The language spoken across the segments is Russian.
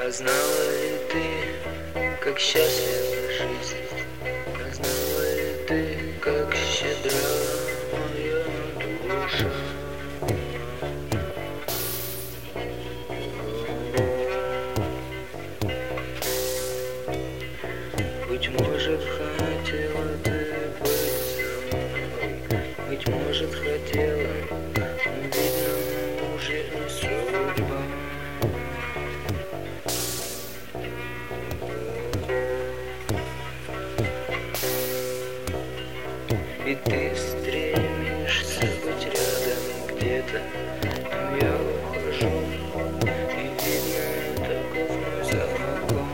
А знала ли ты, как счастлива жизнь? А знала ли ты, как щедра моя душа? Быть может, хотела ты быть со мной, быть может, хотела, но, видно, уже не судьба. И ты стремишься быть рядом где-то, но я ухожу, и видно, таков мой закон.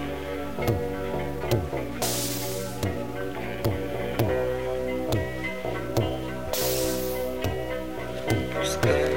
Пускай